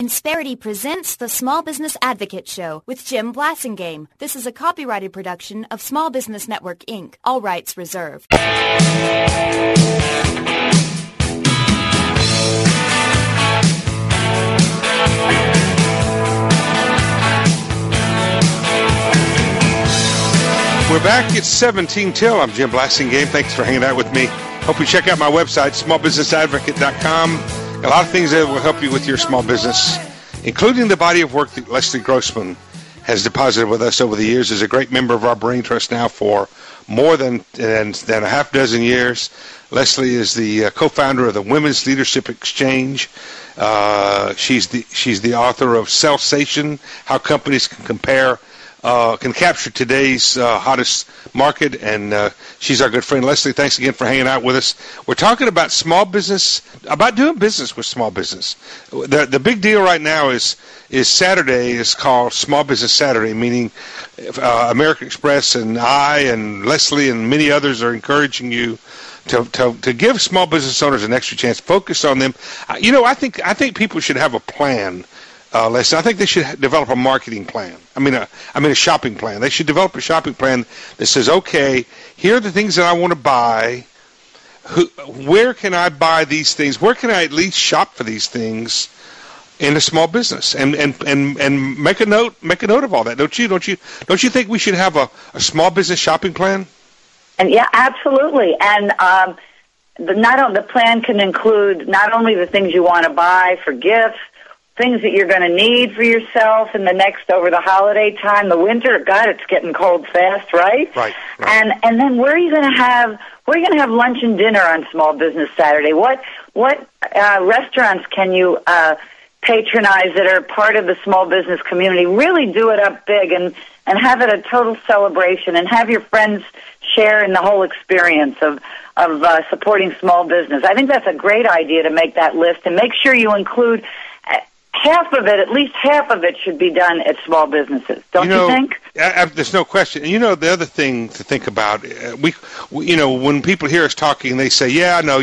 Insperity presents the Small Business Advocate Show with Jim Blasingame. This is a copyrighted production of Small Business Network, Inc. All rights reserved. We're back. It's 17 till. I'm Jim Blasingame. Thanks for hanging out with me. Hope you check out my website, smallbusinessadvocate.com. A lot of things that will help you with your small business, including the body of work that Leslie Grossman has deposited with us over the years. Is a great member of our Brain Trust now for more than a half dozen years. Leslie is the co-founder of the Women's Leadership Exchange. She's the author of Salesation: How Companies can capture today's hottest market, and she's our good friend. Leslie, thanks again for hanging out with us. We're talking about small business, about doing business with small business. The big deal right now is Saturday is called Small Business Saturday, meaning American Express and I and Leslie and many others are encouraging you to give small business owners an extra chance, focus on them. I think people should have a plan. Leslie, I think they should develop a marketing plan. I mean a shopping plan. They should develop a shopping plan that says, okay, here are the things that I want to buy. Where can I buy these things? Where can I at least shop for these things in a small business? And make a note of all that. Don't you think we should have a small business shopping plan? And yeah, absolutely. And the plan can include not only the things you want to buy for gifts, things that you're going to need for yourself in the next over the holiday time, the winter. God, it's getting cold fast, right? Right. And then where are you going to have lunch and dinner on Small Business Saturday? What restaurants can you patronize that are part of the small business community? Really do it up big and have it a total celebration, and have your friends share in the whole experience of supporting small business. I think that's a great idea to make that list, and make sure you include at least half of it should be done at small businesses. Don't you think? There's no question. And the other thing to think about, when people hear us talking, they say, "Yeah, no,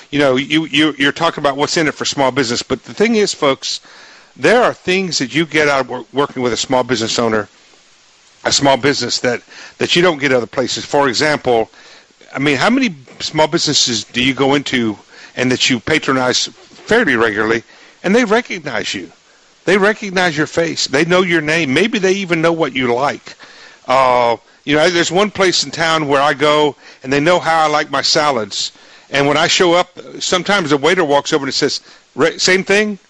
you're talking about what's in it for small business." But the thing is, folks, there are things that you get out of working with a small business owner, a small business that you don't get other places. For example, how many small businesses do you go into and that you patronize fairly regularly? And they recognize you. They recognize your face. They know your name. Maybe they even know what you like. There's one place in town where I go, and they know how I like my salads. And when I show up, sometimes the waiter walks over and says, "Same thing?"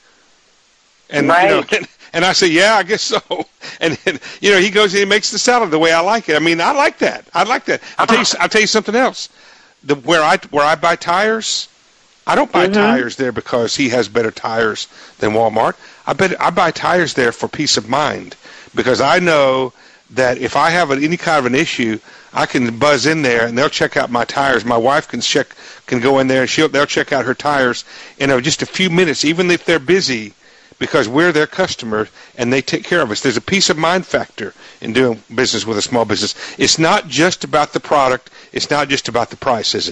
And right. And I say, "Yeah, I guess so." And he goes and he makes the salad the way I like it. I like that. I'll tell you something else. Where I buy tires. I don't buy tires there because he has better tires than Walmart. I buy tires there for peace of mind, because I know that if I have any kind of an issue, I can buzz in there and they'll check out my tires. My wife can go in there and they'll check out her tires in just a few minutes, even if they're busy, because we're their customer and they take care of us. There's a peace of mind factor in doing business with a small business. It's not just about the product. It's not just about the price, is it?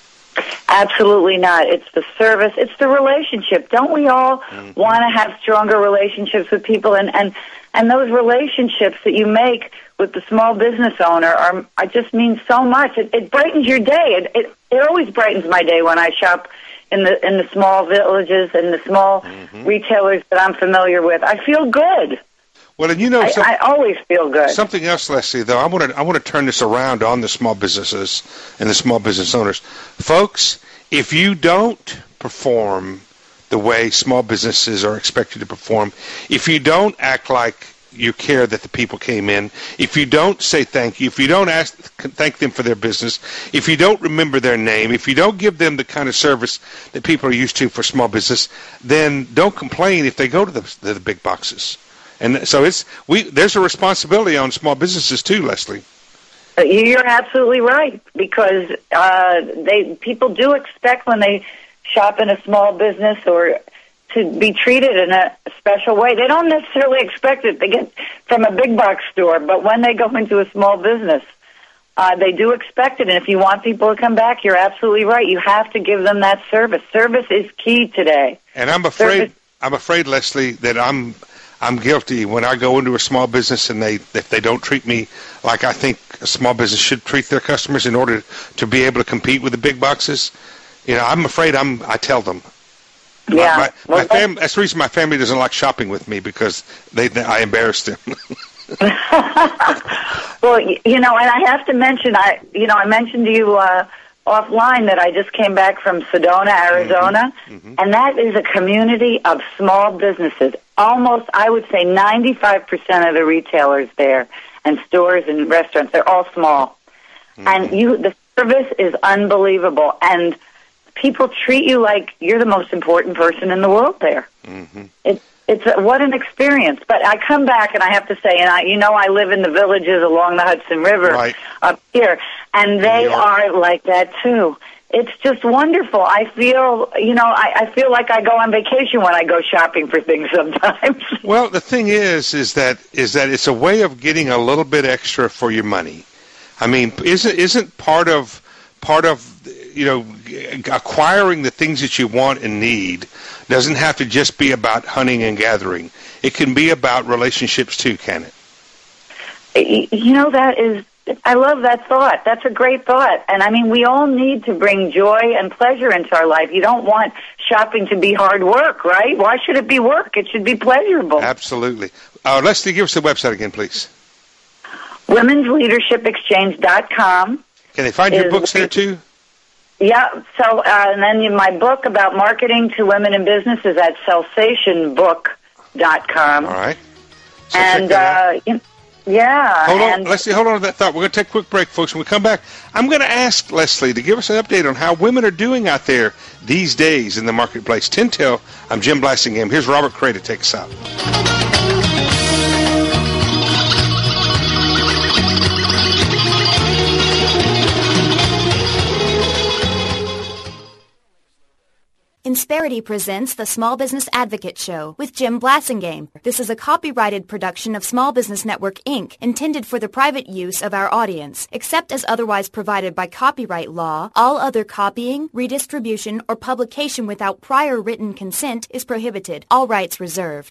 Absolutely not. It's the service. It's the relationship. Don't we all want to have stronger relationships with people? And those relationships that you make with the small business owner just mean so much. It brightens your day. It always brightens my day when I shop in the small villages and the small retailers that I'm familiar with. I feel good. Well, and I always feel good. Something else, Leslie, though, I want to turn this around on the small businesses and the small business owners. Folks, if you don't perform the way small businesses are expected to perform, if you don't act like you care that the people came in, if you don't say thank you, if you don't thank them for their business, if you don't remember their name, if you don't give them the kind of service that people are used to for small business, then don't complain if they go to the big boxes. And so there's a responsibility on small businesses too, Leslie. You're absolutely right, because people do expect when they shop in a small business or to be treated in a special way. They don't necessarily expect it to get from a big box store, but when they go into a small business, they do expect it. And if you want people to come back, you're absolutely right. You have to give them that service. Service is key today. And I'm afraid I'm afraid, Leslie, that I'm guilty when I go into a small business and if they don't treat me like I think a small business should treat their customers in order to be able to compete with the big boxes. I'm afraid I tell them. Yeah. That's the reason my family doesn't like shopping with me, because I embarrass them. Well, and I have to mention, I mentioned to you offline that I just came back from Sedona, Arizona, and that is a community of small businesses. Almost, I would say 95% of the retailers there and stores and restaurants, they're all small. And the service is unbelievable, and people treat you like you're the most important person in the world there. What an experience. But I come back and I have to say, and I live in the villages along the Hudson River up here, and they are like that too. It's just wonderful. I feel, I feel like I go on vacation when I go shopping for things sometimes. Well, the thing is that it's a way of getting a little bit extra for your money. I mean, isn't part of acquiring the things that you want and need doesn't have to just be about hunting and gathering. It can be about relationships too, can it? I love that thought. That's a great thought. And I mean, we all need to bring joy and pleasure into our life. You don't want shopping to be hard work, right? Why should it be work? It should be pleasurable. Absolutely. Leslie, give us the website again, please. Women'sLeadershipExchange.com. Can they find your books there too? Yeah, so and then my book about marketing to women in business is at SensationBook.com. All right. So and Leslie, hold on to that thought. We're going to take a quick break, folks. When we come back, I'm going to ask Leslie to give us an update on how women are doing out there these days in the marketplace. 10 till. I'm Jim Blassingame. Here's Robert Cray to take us out. Insperity presents the Small Business Advocate Show with Jim Blassingame. This is a copyrighted production of Small Business Network, Inc., intended for the private use of our audience. Except as otherwise provided by copyright law, all other copying, redistribution, or publication without prior written consent is prohibited. All rights reserved.